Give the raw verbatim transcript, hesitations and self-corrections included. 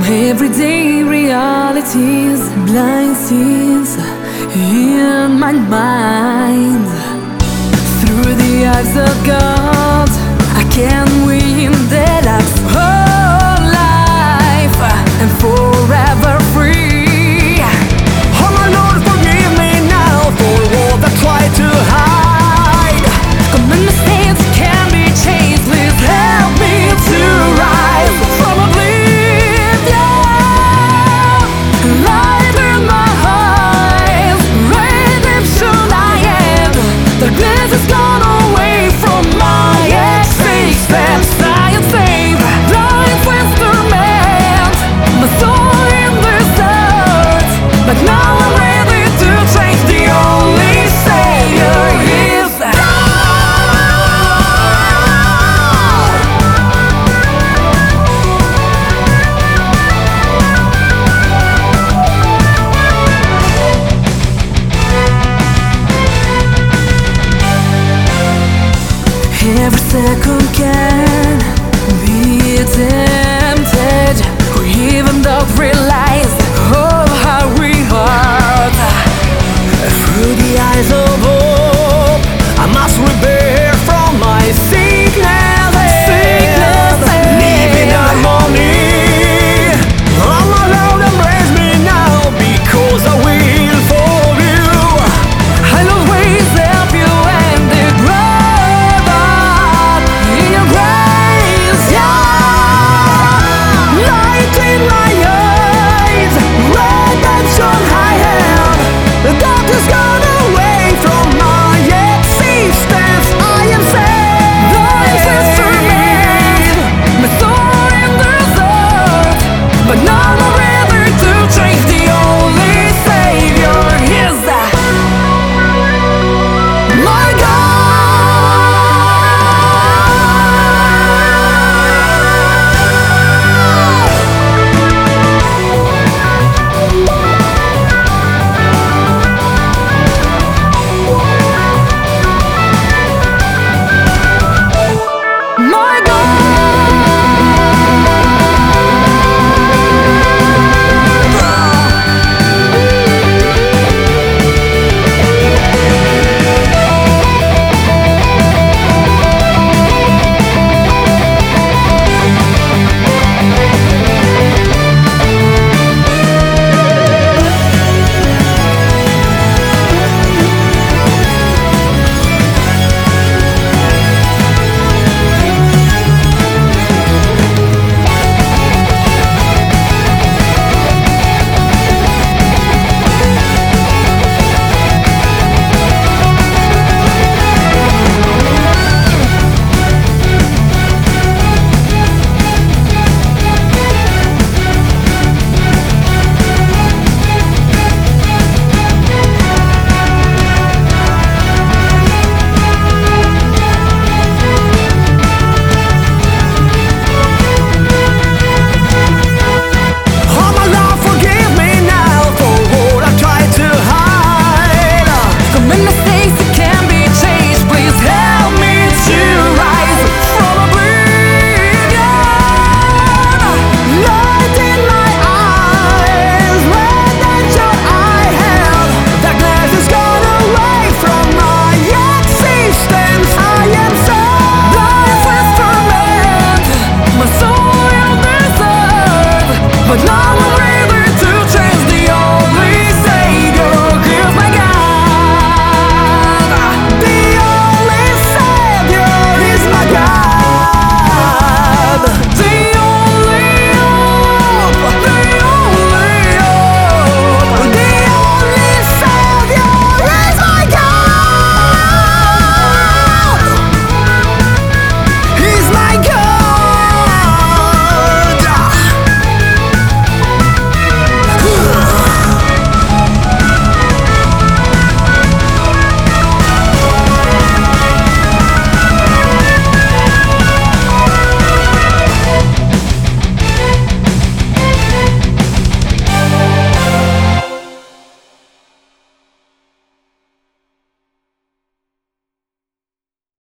Everyday realities, blind scenes in my mind. Through the eyes of God, I can win the last whole life and forever free. Oh my Lord, forgive me now for what I tried to hide. Common mistakes can be changed. Please help me to rise from oblivion. Light in my eyes, redemption I am. Darkness is gone away from my existence. I am saved, blind instrument, my soul in desert. But now I'm ready to change. The only savior is every second can be tempted. Who even don't realize oh how we hurt. Through the eyes of hope, I must repair from my sickness. Sickness Live in harmony. Oh my Lord, embrace me now, because I will follow you. I'll always help you and the grow up in your grace. Yeah, light in my eyes, redemption I have. The darkness gone away from my existence. I am saved. Life instrument, my soul in desert. But now I'm ready to change. The only savior is that my God. My God. Oh my Lord, forgive me now for what I tried to hide. Common mistakes that can be changed. Please help me to rise from oblivion. Light in my eyes, redemption I have. Darkness is gone away from my existence. I am saved. Life instrument, my soul in desert. But now I'm ready